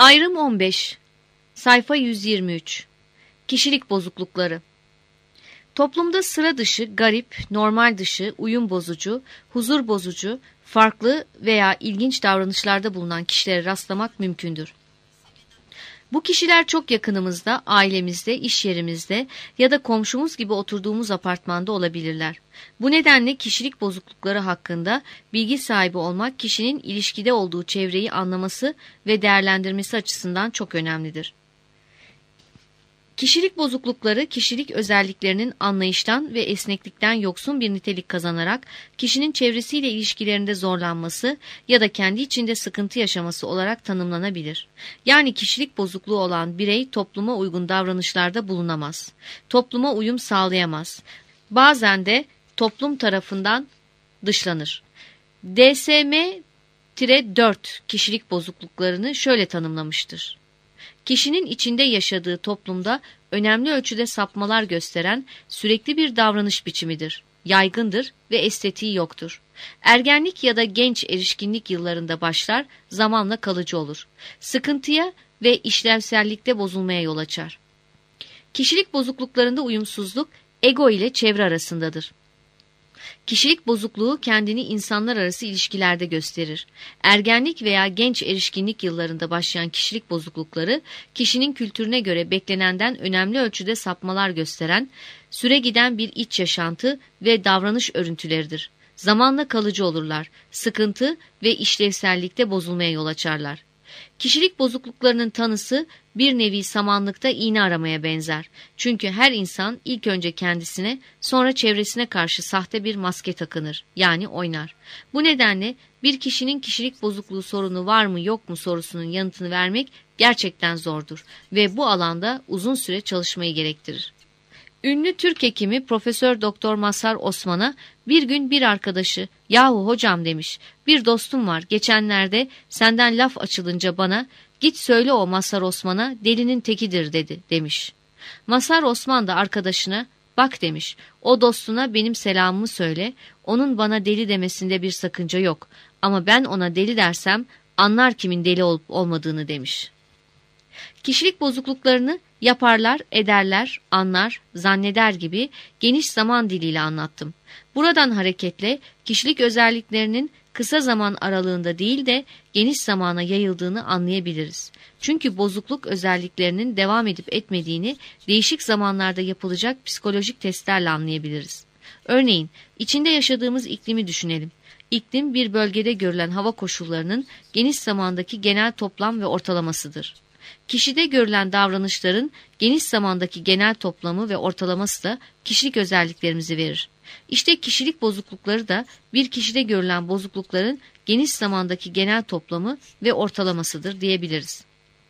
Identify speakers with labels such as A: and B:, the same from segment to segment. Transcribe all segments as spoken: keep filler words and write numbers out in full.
A: Ayrım on beş. Sayfa yüz yirmi üç. Kişilik bozuklukları. Toplumda sıra dışı, garip, normal dışı, uyum bozucu, huzur bozucu, farklı veya ilginç davranışlarda bulunan kişilere rastlamak mümkündür. Bu kişiler çok yakınımızda, ailemizde, iş yerimizde ya da komşumuz gibi oturduğumuz apartmanda olabilirler. Bu nedenle kişilik bozuklukları hakkında bilgi sahibi olmak kişinin ilişkide olduğu çevreyi anlaması ve değerlendirmesi açısından çok önemlidir. Kişilik bozuklukları, kişilik özelliklerinin anlayıştan ve esneklikten yoksun bir nitelik kazanarak kişinin çevresiyle ilişkilerinde zorlanması ya da kendi içinde sıkıntı yaşaması olarak tanımlanabilir. Yani kişilik bozukluğu olan birey topluma uygun davranışlarda bulunamaz. Topluma uyum sağlayamaz. Bazen de toplum tarafından dışlanır. D S M dört kişilik bozukluklarını şöyle tanımlamıştır. Kişinin içinde yaşadığı toplumda önemli ölçüde sapmalar gösteren sürekli bir davranış biçimidir. Yaygındır ve estetiği yoktur. Ergenlik ya da genç erişkinlik yıllarında başlar, zamanla kalıcı olur. Sıkıntıya ve işlevsellikte bozulmaya yol açar. Kişilik bozukluklarında uyumsuzluk, ego ile çevre arasındadır. Kişilik bozukluğu kendini insanlar arası ilişkilerde gösterir. Ergenlik veya genç erişkinlik yıllarında başlayan kişilik bozuklukları, kişinin kültürüne göre beklenenden önemli ölçüde sapmalar gösteren, süre giden bir iç yaşantı ve davranış örüntüleridir. Zamanla kalıcı olurlar, sıkıntı ve işlevsellikte bozulmaya yol açarlar. Kişilik bozukluklarının tanısı bir nevi samanlıkta iğne aramaya benzer. Çünkü her insan ilk önce kendisine, sonra çevresine karşı sahte bir maske takınır, yani oynar. Bu nedenle bir kişinin kişilik bozukluğu sorunu var mı yok mu sorusunun yanıtını vermek gerçekten zordur ve bu alanda uzun süre çalışmayı gerektirir. Ünlü Türk hekimi Profesör Doktor Mazhar Osman'a bir gün bir arkadaşı, "Yahu hocam," demiş, "bir dostum var, geçenlerde senden laf açılınca bana, git söyle o Mazhar Osman'a delinin tekidir dedi," demiş. Mazhar Osman da arkadaşına, "Bak," demiş, "o dostuna benim selamımı söyle, onun bana deli demesinde bir sakınca yok ama ben ona deli dersem anlar kimin deli olup olmadığını," demiş. Kişilik bozukluklarını yaparlar, ederler, anlar, zanneder gibi geniş zaman diliyle anlattım. Buradan hareketle kişilik özelliklerinin kısa zaman aralığında değil de geniş zamana yayıldığını anlayabiliriz. Çünkü bozukluk özelliklerinin devam edip etmediğini değişik zamanlarda yapılacak psikolojik testlerle anlayabiliriz. Örneğin, içinde yaşadığımız iklimi düşünelim. İklim bir bölgede görülen hava koşullarının geniş zamandaki genel toplam ve ortalamasıdır. Kişide görülen davranışların geniş zamandaki genel toplamı ve ortalaması da kişilik özelliklerimizi verir. İşte kişilik bozuklukları da bir kişide görülen bozuklukların geniş zamandaki genel toplamı ve ortalamasıdır diyebiliriz.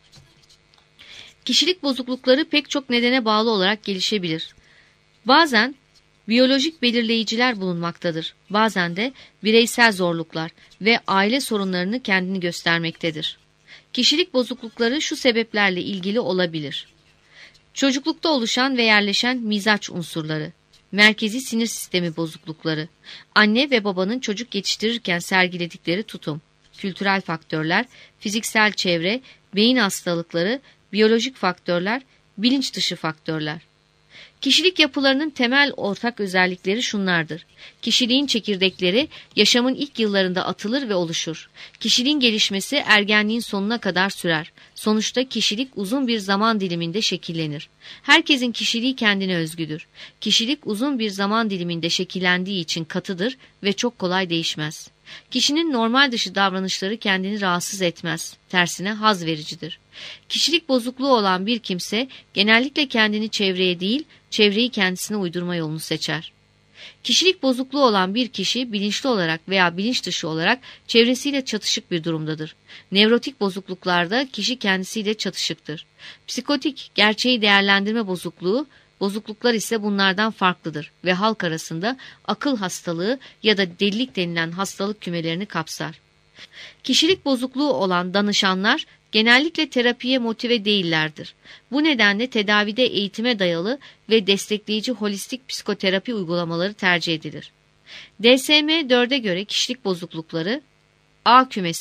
A: Kişilik bozuklukları pek çok nedene bağlı olarak gelişebilir. Bazen biyolojik belirleyiciler bulunmaktadır. Bazen de bireysel zorluklar ve aile sorunlarını kendini göstermektedir. Kişilik bozuklukları şu sebeplerle ilgili olabilir. Çocuklukta oluşan ve yerleşen mizaç unsurları, merkezi sinir sistemi bozuklukları, anne ve babanın çocuk yetiştirirken sergiledikleri tutum, kültürel faktörler, fiziksel çevre, beyin hastalıkları, biyolojik faktörler, bilinç dışı faktörler. Kişilik yapılarının temel ortak özellikleri şunlardır. Kişiliğin çekirdekleri yaşamın ilk yıllarında atılır ve oluşur. Kişiliğin gelişmesi ergenliğin sonuna kadar sürer. Sonuçta kişilik uzun bir zaman diliminde şekillenir. Herkesin kişiliği kendine özgüdür. Kişilik uzun bir zaman diliminde şekillendiği için katıdır ve çok kolay değişmez. Kişinin normal dışı davranışları kendini rahatsız etmez, tersine haz vericidir. Kişilik bozukluğu olan bir kimse genellikle kendini çevreye değil, çevreyi kendisine uydurma yolunu seçer. Kişilik bozukluğu olan bir kişi bilinçli olarak veya bilinç dışı olarak çevresiyle çatışık bir durumdadır. Nevrotik bozukluklarda kişi kendisiyle çatışıktır. Psikotik, gerçeği değerlendirme bozukluğu, bozukluklar ise bunlardan farklıdır ve halk arasında akıl hastalığı ya da delilik denilen hastalık kümelerini kapsar. Kişilik bozukluğu olan danışanlar genellikle terapiye motive değillerdir. Bu nedenle tedavide eğitime dayalı ve destekleyici holistik psikoterapi uygulamaları tercih edilir. D S M dörde göre kişilik bozuklukları: A kümesi,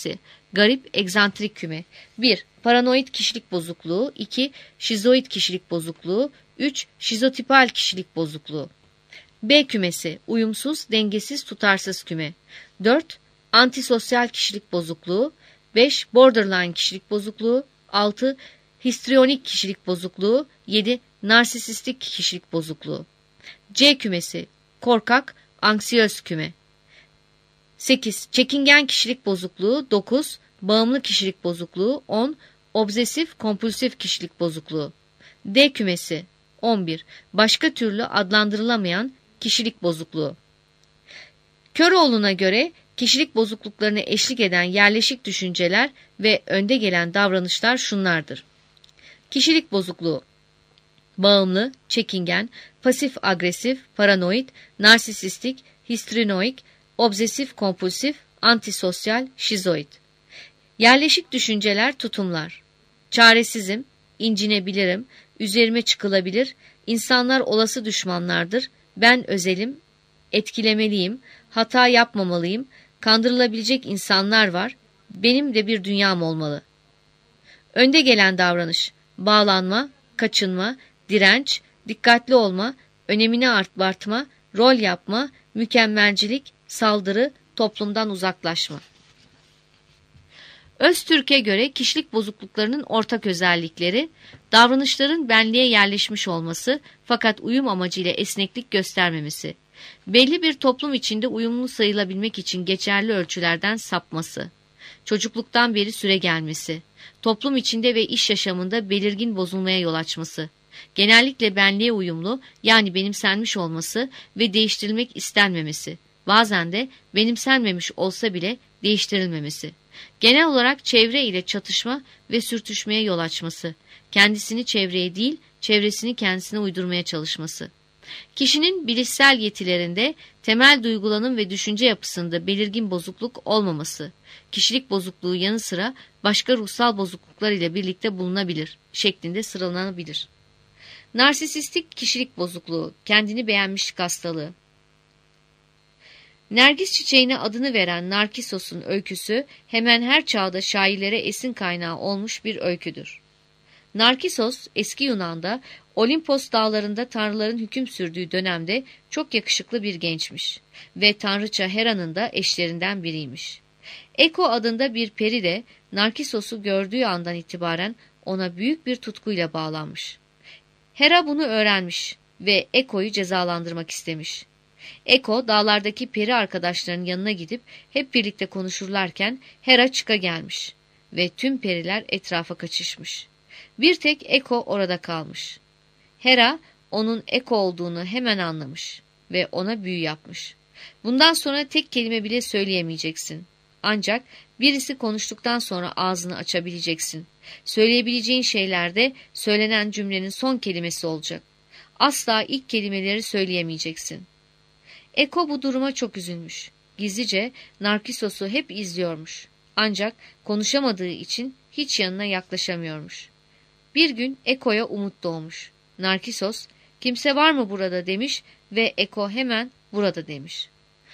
A: Garip, egzantrik küme. bir. Paranoid kişilik bozukluğu. iki. Şizoid kişilik bozukluğu. üç. Şizotipal kişilik bozukluğu. B kümesi. Uyumsuz, dengesiz, tutarsız küme. dört. Antisosyal kişilik bozukluğu. beş. Borderline kişilik bozukluğu. altı. Histriyonik kişilik bozukluğu. yedi. Narsisistik kişilik bozukluğu. C kümesi. Korkak, anksiyöz küme. sekiz. Çekingen kişilik bozukluğu. dokuz. Bağımlı kişilik bozukluğu. on. Obsesif kompulsif kişilik bozukluğu. D kümesi. on bir. Başka türlü adlandırılamayan kişilik bozukluğu. Köroğlu'na göre kişilik bozukluklarına eşlik eden yerleşik düşünceler ve önde gelen davranışlar şunlardır. Kişilik bozukluğu: bağımlı, çekingen, pasif agresif, paranoid, narsisistik, histrionik, obsesif kompulsif, antisosyal, şizoid. Yerleşik düşünceler, tutumlar: çaresizim, incinebilirim, üzerime çıkılabilir, insanlar olası düşmanlardır, ben özelim, etkilemeliyim, hata yapmamalıyım, kandırılabilecek insanlar var, benim de bir dünyam olmalı. Önde gelen davranış: bağlanma, kaçınma, direnç, dikkatli olma, önemini abartma, rol yapma, mükemmelcilik, saldırı, toplumdan uzaklaşma. Öztürk'e göre kişilik bozukluklarının ortak özellikleri, davranışların benliğe yerleşmiş olması fakat uyum amacıyla esneklik göstermemesi, belli bir toplum içinde uyumlu sayılabilmek için geçerli ölçülerden sapması, çocukluktan beri süregelmesi, toplum içinde ve iş yaşamında belirgin bozulmaya yol açması, genellikle benliğe uyumlu yani benimsenmiş olması ve değiştirilmek istenmemesi, bazen de benimsenmemiş olsa bile değiştirilmemesi, genel olarak çevre ile çatışma ve sürtüşmeye yol açması, kendisini çevreye değil, çevresini kendisine uydurmaya çalışması. Kişinin bilişsel yetilerinde, temel duygulanım ve düşünce yapısında belirgin bozukluk olmaması, kişilik bozukluğu yanı sıra başka ruhsal bozukluklar ile birlikte bulunabilir şeklinde sıralanabilir. Narsisistik kişilik bozukluğu, kendini beğenmişlik hastalığı. Nergis çiçeğine adını veren Narkissos'un öyküsü hemen her çağda şairlere esin kaynağı olmuş bir öyküdür. Narkissos, eski Yunan'da Olimpos dağlarında tanrıların hüküm sürdüğü dönemde çok yakışıklı bir gençmiş ve tanrıça Hera'nın da eşlerinden biriymiş. Eko adında bir peri de Narkissos'u gördüğü andan itibaren ona büyük bir tutkuyla bağlanmış. Hera bunu öğrenmiş ve Eko'yu cezalandırmak istemiş. Eko dağlardaki peri arkadaşlarının yanına gidip hep birlikte konuşurlarken Hera çıka gelmiş ve tüm periler etrafa kaçışmış. Bir tek Eko orada kalmış. Hera onun Eko olduğunu hemen anlamış ve ona büyü yapmış. Bundan sonra tek kelime bile söyleyemeyeceksin. Ancak birisi konuştuktan sonra ağzını açabileceksin. Söyleyebileceğin şeyler de söylenen cümlenin son kelimesi olacak. Asla ilk kelimeleri söyleyemeyeceksin. Eko bu duruma çok üzülmüş. Gizlice Narkissos'u hep izliyormuş. Ancak konuşamadığı için hiç yanına yaklaşamıyormuş. Bir gün Eko'ya umut doğmuş. Narkissos, kimse var mı burada demiş ve Eko hemen burada demiş.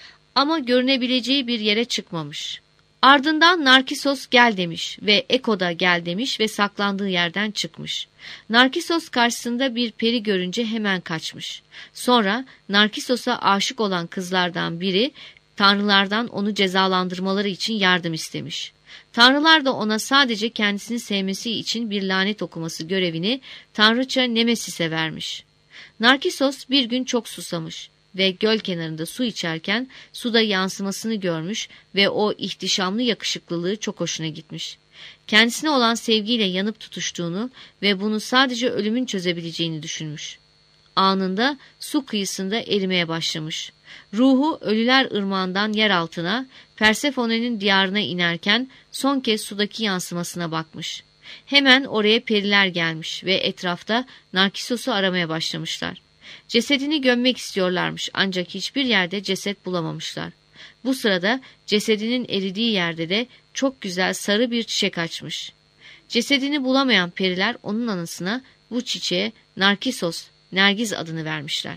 A: Ama görünebileceği bir yere çıkmamış. Ardından Narkissos gel demiş ve Eko da gel demiş ve saklandığı yerden çıkmış. Narkissos karşısında bir peri görünce hemen kaçmış. Sonra Narkissos'a aşık olan kızlardan biri tanrılardan onu cezalandırmaları için yardım istemiş. Tanrılar da ona sadece kendisini sevmesi için bir lanet okuması görevini tanrıça Nemesis'e vermiş. Narkissos bir gün çok susamış ve göl kenarında su içerken suda yansımasını görmüş ve o ihtişamlı yakışıklılığı çok hoşuna gitmiş. Kendisine olan sevgiyle yanıp tutuştuğunu ve bunu sadece ölümün çözebileceğini düşünmüş. Anında su kıyısında erimeye başlamış. Ruhu ölüler ırmağından yer altına, Persephone'nin diyarına inerken son kez sudaki yansımasına bakmış. Hemen oraya periler gelmiş ve etrafta Narkissos'u aramaya başlamışlar. Cesedini gömmek istiyorlarmış ancak hiçbir yerde ceset bulamamışlar. Bu sırada cesedinin eridiği yerde de çok güzel sarı bir çiçek açmış. Cesedini bulamayan periler onun anısına bu çiçeğe Narkissos, Nergiz adını vermişler.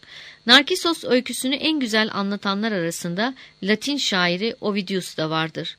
A: Narkissos öyküsünü en güzel anlatanlar arasında Latin şairi Ovidius da vardır.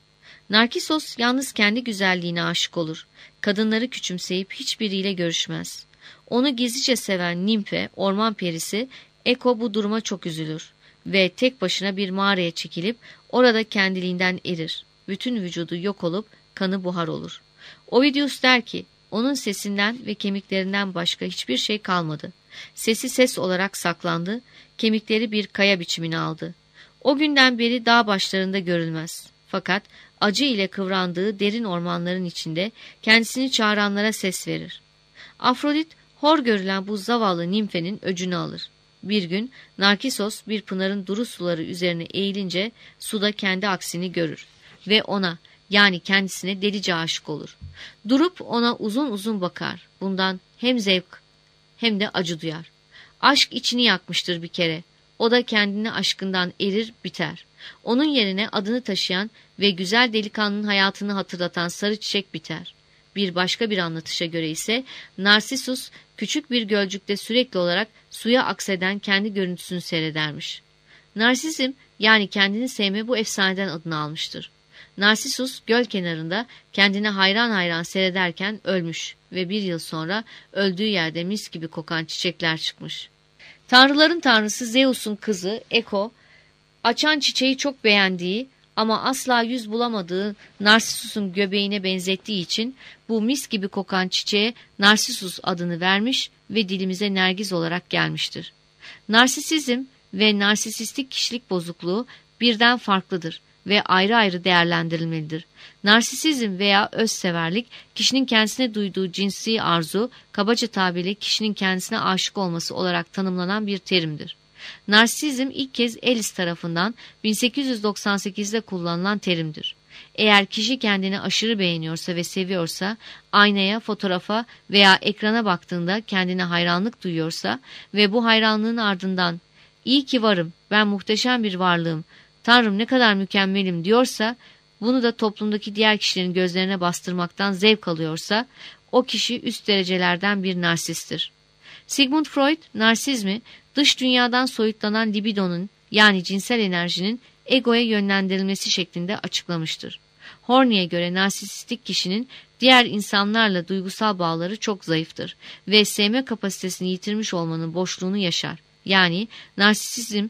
A: Narkisos yalnız kendi güzelliğine aşık olur. Kadınları küçümseyip hiçbiriyle görüşmez. Onu gizlice seven Nimfe, orman perisi, Eko bu duruma çok üzülür ve tek başına bir mağaraya çekilip orada kendiliğinden erir. Bütün vücudu yok olup kanı buhar olur. Ovidius der ki, onun sesinden ve kemiklerinden başka hiçbir şey kalmadı. Sesi ses olarak saklandı, kemikleri bir kaya biçimini aldı. O günden beri dağ başlarında görülmez. Fakat acı ile kıvrandığı derin ormanların içinde kendisini çağıranlara ses verir. Afrodit, hor görülen bu zavallı nimfenin öcünü alır. Bir gün Narkisos bir pınarın duru suları üzerine eğilince suda kendi aksini görür ve ona, yani kendisine delice aşık olur. Durup ona uzun uzun bakar. Bundan hem zevk hem de acı duyar. Aşk içini yakmıştır bir kere. O da kendini aşkından erir biter. Onun yerine adını taşıyan ve güzel delikanlının hayatını hatırlatan sarı çiçek biter. Bir başka bir anlatışa göre ise Narsisus küçük bir gölcükte sürekli olarak suya akseden kendi görüntüsünü seyredermiş. Narsizm, yani kendini sevme, bu efsaneden adını almıştır. Narsisus göl kenarında kendine hayran hayran seyrederken ölmüş ve bir yıl sonra öldüğü yerde mis gibi kokan çiçekler çıkmış. Tanrıların tanrısı Zeus'un kızı Eko, açan çiçeği çok beğendiği ama asla yüz bulamadığı Narsisus'un göbeğine benzettiği için bu mis gibi kokan çiçeğe Narsisus adını vermiş ve dilimize nergiz olarak gelmiştir. Narsisizm ve narsisistik kişilik bozukluğu birden farklıdır ve ayrı ayrı değerlendirilmelidir. Narsisizm veya özseverlik, kişinin kendisine duyduğu cinsi arzu, kabaca tabirle kişinin kendisine aşık olması olarak tanımlanan bir terimdir. Narsizm ilk kez Ellis tarafından bin sekiz yüz doksan sekizde kullanılan terimdir. Eğer kişi kendini aşırı beğeniyorsa ve seviyorsa, aynaya, fotoğrafa veya ekrana baktığında kendine hayranlık duyuyorsa ve bu hayranlığın ardından "İyi ki varım, ben muhteşem bir varlığım, Tanrım ne kadar mükemmelim" diyorsa, bunu da toplumdaki diğer kişilerin gözlerine bastırmaktan zevk alıyorsa, o kişi üst derecelerden bir narsisttir. Sigmund Freud, narsizmi, dış dünyadan soyutlanan libidonun, yani cinsel enerjinin egoya yönlendirilmesi şeklinde açıklamıştır. Horney'e göre narsistik kişinin diğer insanlarla duygusal bağları çok zayıftır ve sevme kapasitesini yitirmiş olmanın boşluğunu yaşar. Yani narsisizm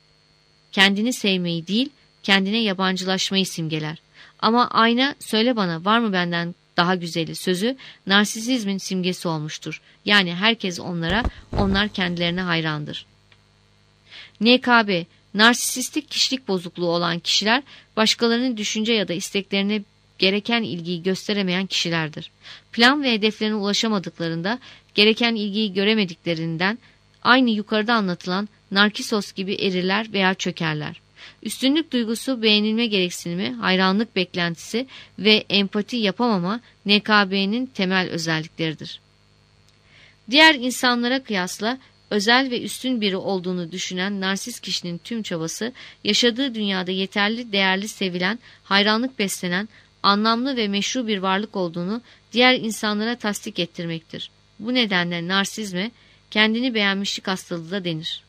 A: kendini sevmeyi değil, kendine yabancılaşmayı simgeler. Ama ayna "söyle bana, var mı benden daha güzeli" sözü narsisizmin simgesi olmuştur. Yani herkes onlara, onlar kendilerine hayrandır. N K B, narsisistik kişilik bozukluğu olan kişiler, başkalarının düşünce ya da isteklerine gereken ilgiyi gösteremeyen kişilerdir. Plan ve hedeflerine ulaşamadıklarında, gereken ilgiyi göremediklerinden, aynı yukarıda anlatılan Narkisos gibi erirler veya çökerler. Üstünlük duygusu, beğenilme gereksinimi, hayranlık beklentisi ve empati yapamama N K B'nin temel özellikleridir. Diğer insanlara kıyasla özel ve üstün biri olduğunu düşünen narsist kişinin tüm çabası, yaşadığı dünyada yeterli, değerli, sevilen, hayranlık beslenen, anlamlı ve meşru bir varlık olduğunu diğer insanlara tasdik ettirmektir. Bu nedenle narsizme kendini beğenmişlik hastalığı da denir.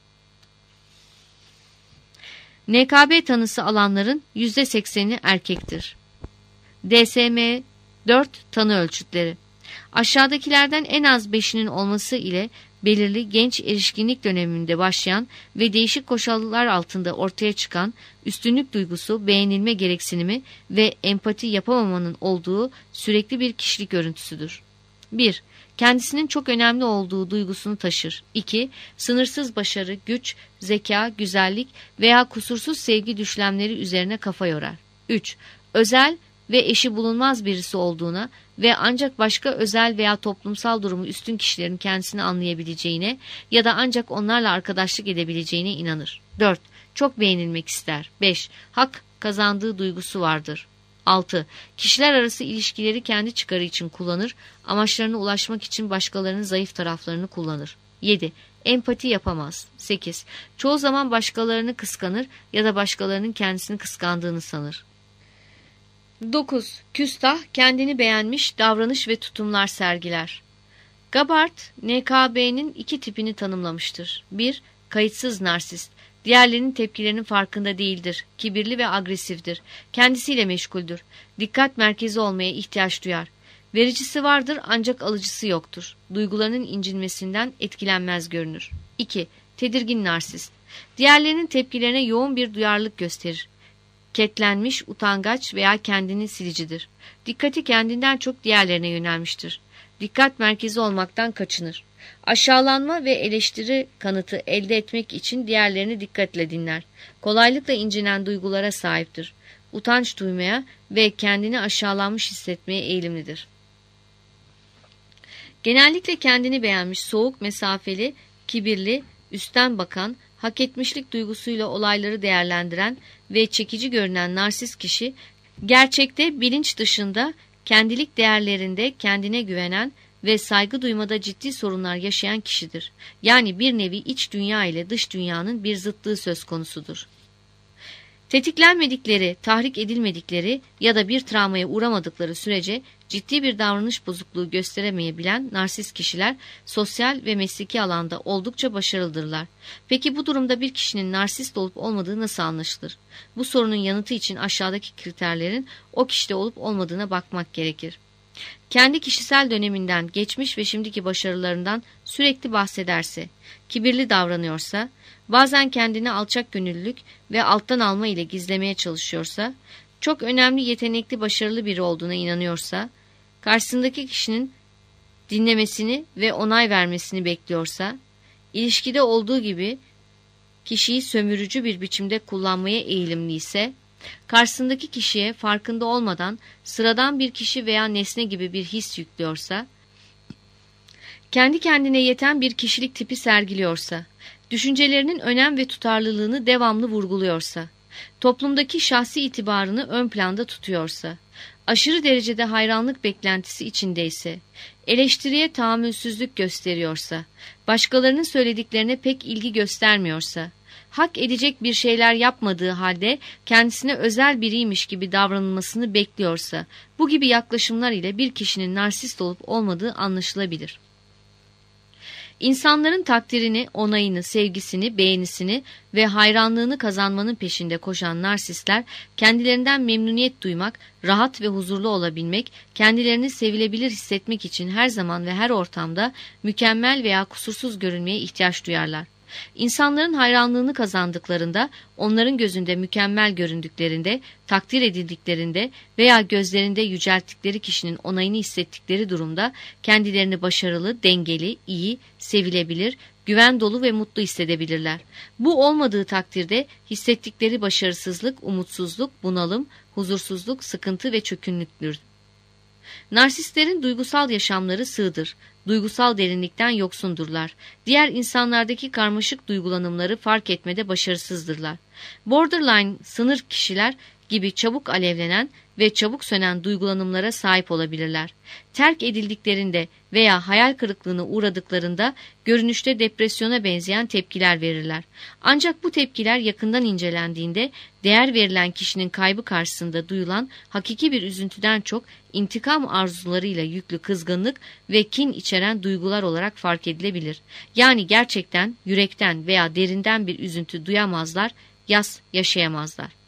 A: N K B tanısı alanların yüzde sekseni erkektir. D S M dört tanı ölçütleri. Aşağıdakilerden en az beşinin olması ile belirli genç erişkinlik döneminde başlayan ve değişik koşullar altında ortaya çıkan üstünlük duygusu, beğenilme gereksinimi ve empati yapamamanın olduğu sürekli bir kişilik örüntüsüdür. bir. Kendisinin çok önemli olduğu duygusunu taşır. iki. Sınırsız başarı, güç, zeka, güzellik veya kusursuz sevgi düşlemleri üzerine kafa yorar. üç. Özel ve eşi bulunmaz birisi olduğuna ve ancak başka özel veya toplumsal durumu üstün kişilerin kendisini anlayabileceğine ya da ancak onlarla arkadaşlık edebileceğine inanır. dört. Çok beğenilmek ister. beş. Hak kazandığı duygusu vardır. altı. Kişiler arası ilişkileri kendi çıkarı için kullanır, amaçlarına ulaşmak için başkalarının zayıf taraflarını kullanır. yedi. Empati yapamaz. sekiz. Çoğu zaman başkalarını kıskanır ya da başkalarının kendisini kıskandığını sanır. dokuz. Küstah, kendini beğenmiş davranış ve tutumlar sergiler. Gabbard, N K B'nin iki tipini tanımlamıştır. bir. Kayıtsız narsist. Diğerlerinin tepkilerinin farkında değildir. Kibirli ve agresiftir. Kendisiyle meşguldür. Dikkat merkezi olmaya ihtiyaç duyar. Vericisi vardır ancak alıcısı yoktur. Duygularının incinmesinden etkilenmez görünür. iki. Tedirgin narsist. Diğerlerinin tepkilerine yoğun bir duyarlılık gösterir. Ketlenmiş, utangaç veya kendini silicidir. Dikkati kendinden çok diğerlerine yönelmiştir. Dikkat merkezi olmaktan kaçınır. Aşağılanma ve eleştiri kanıtı elde etmek için diğerlerini dikkatle dinler. Kolaylıkla incinen duygulara sahiptir. Utanç duymaya ve kendini aşağılanmış hissetmeye eğilimlidir. Genellikle kendini beğenmiş, soğuk, mesafeli, kibirli, üstten bakan, hak etmişlik duygusuyla olayları değerlendiren ve çekici görünen narsist kişi, gerçekte bilinç dışında kendilik değerlerinde kendine güvenen ve saygı duymada ciddi sorunlar yaşayan kişidir. Yani bir nevi iç dünya ile dış dünyanın bir zıtlığı söz konusudur. Tetiklenmedikleri, tahrik edilmedikleri ya da bir travmaya uğramadıkları sürece ciddi bir davranış bozukluğu gösteremeyebilen narsist kişiler sosyal ve mesleki alanda oldukça başarılıdırlar. Peki bu durumda bir kişinin narsist olup olmadığı nasıl anlaşılır? Bu sorunun yanıtı için aşağıdaki kriterlerin o kişide olup olmadığına bakmak gerekir. Kendi kişisel döneminden, geçmiş ve şimdiki başarılarından sürekli bahsederse, kibirli davranıyorsa, bazen kendini alçak gönüllülük ve alttan alma ile gizlemeye çalışıyorsa, çok önemli, yetenekli, başarılı biri olduğuna inanıyorsa, karşısındaki kişinin dinlemesini ve onay vermesini bekliyorsa, ilişkide olduğu gibi kişiyi sömürücü bir biçimde kullanmaya eğilimli ise, karşısındaki kişiye farkında olmadan sıradan bir kişi veya nesne gibi bir his yüklüyorsa, kendi kendine yeten bir kişilik tipi sergiliyorsa, düşüncelerinin önem ve tutarlılığını devamlı vurguluyorsa, toplumdaki şahsi itibarını ön planda tutuyorsa, aşırı derecede hayranlık beklentisi içindeyse, eleştiriye tahammülsüzlük gösteriyorsa, başkalarının söylediklerine pek ilgi göstermiyorsa, hak edecek bir şeyler yapmadığı halde kendisine özel biriymiş gibi davranılmasını bekliyorsa, bu gibi yaklaşımlar ile bir kişinin narsist olup olmadığı anlaşılabilir. İnsanların takdirini, onayını, sevgisini, beğenisini ve hayranlığını kazanmanın peşinde koşan narsistler, kendilerinden memnuniyet duymak, rahat ve huzurlu olabilmek, kendilerini sevilebilir hissetmek için her zaman ve her ortamda mükemmel veya kusursuz görünmeye ihtiyaç duyarlar. İnsanların hayranlığını kazandıklarında, onların gözünde mükemmel göründüklerinde, takdir edildiklerinde veya gözlerinde yücelttikleri kişinin onayını hissettikleri durumda kendilerini başarılı, dengeli, iyi, sevilebilir, güven dolu ve mutlu hissedebilirler. Bu olmadığı takdirde hissettikleri başarısızlık, umutsuzluk, bunalım, huzursuzluk, sıkıntı ve çökünlüktür. Narsistlerin duygusal yaşamları sığdır. Duygusal derinlikten yoksundurlar. Diğer insanlardaki karmaşık duygulanımları fark etmede başarısızdırlar. Borderline sınır kişiler gibi çabuk alevlenen ve çabuk sönen duygulanımlara sahip olabilirler. Terk edildiklerinde veya hayal kırıklığına uğradıklarında görünüşte depresyona benzeyen tepkiler verirler. Ancak bu tepkiler yakından incelendiğinde değer verilen kişinin kaybı karşısında duyulan hakiki bir üzüntüden çok intikam arzularıyla yüklü kızgınlık ve kin içeren duygular olarak fark edilebilir. Yani gerçekten, yürekten veya derinden bir üzüntü duyamazlar, yas yaşayamazlar.